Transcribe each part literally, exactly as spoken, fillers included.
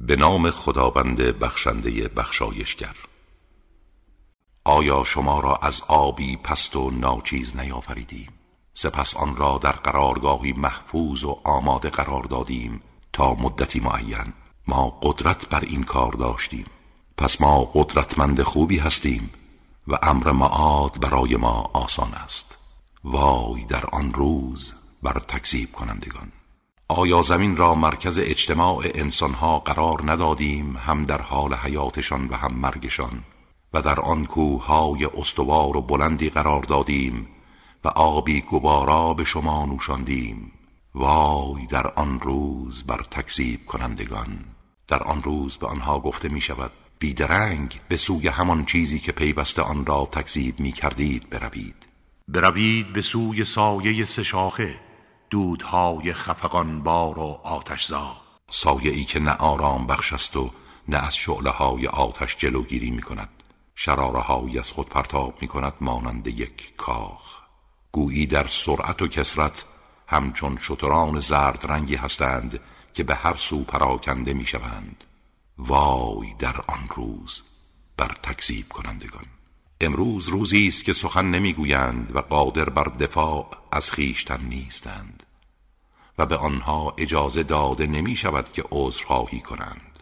به نام خداوند بخشنده بخشایشگر. آیا شما را از آبی پست و ناچیز نیافریدیم؟ سپس آن را در قرارگاهی محفوظ و آماده قرار دادیم تا مدتی معین. ما قدرت بر این کار داشتیم، پس ما قدرتمند خوبی هستیم و امر معاد برای ما آسان است. وای در آن روز بر تکذیب کنندگان. آیا زمین را مرکز اجتماع انسانها قرار ندادیم، هم در حال حیاتشان و هم مرگشان، و در آن کوههای استوار و بلندی قرار دادیم و آبی گوارا به شما نوشاندیم. وای در آن روز بر تکذیب کنندگان. در آن روز به آنها گفته می شود بیدرنگ به سوی همان چیزی که پیوسته آن را تکذیب می کردید بروید. بروید به سوی سایه سه شاخه، دودهای خفقان بار و آتشزا. سایه ای که نه آرام بخش است و نه از شعله های آتش جلوگیری می کند. شراره هایی از خود پرتاب می کند مانند یک کاخ. گویی در سرعت و کثرت همچون شتران زرد رنگی هستند که به هر سو پراکنده می شوند. وای در آن روز بر تکذیب کنندگان. امروز روزی است که سخن نمیگویند و قادر بر دفاع از خویشتن نیستند و به آنها اجازه داده نمی شود که عذرخواهی کنند.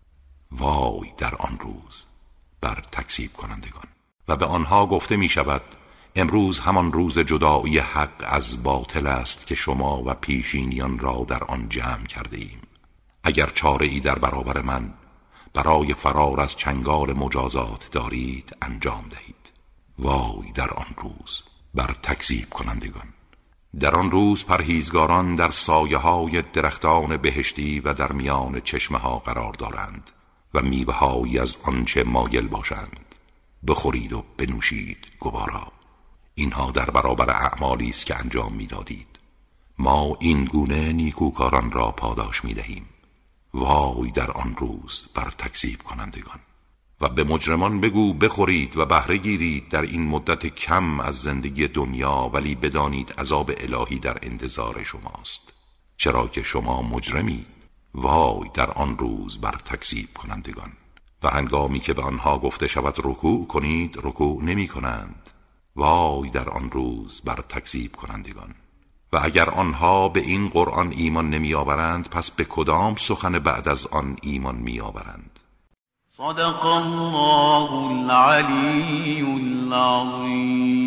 وای در آن روز بر تکذیب کنندگان. و به آنها گفته می شود امروز همان روز جدایی حق از باطل است که شما و پیشینیان را در آن جمع کرده ایم. اگر چاره ای در برابر من برای فرار از چنگال مجازات دارید انجام دهید. وای در آن روز بر تکذیب کنندگان. در آن روز پرهیزگاران در سایه های درختان بهشتی و در میان چشمه ها قرار دارند و میوه هایی از آنچه مایل باشند. بخورید و بنوشید گوارا. اینها در برابر اعمالی است که انجام میدادید. ما این گونه نیکوکاران را پاداش میدهیم. وای در آن روز بر تکذیب کنندگان. و به مجرمان بگو بخورید و بهره گیرید در این مدت کم از زندگی دنیا، ولی بدانید عذاب الهی در انتظار شماست، چرا که شما مجرمید. وای در آن روز بر تکذیب کنندگان. و هنگامی که به آنها گفته شود رکوع کنید رکوع نمی کنند. وای در آن روز بر تکذیب کنندگان. و اگر آنها به این قرآن ایمان نمی آورند پس به کدام سخن بعد از آن ایمان می آورند؟ صدق الله العلی العظیم.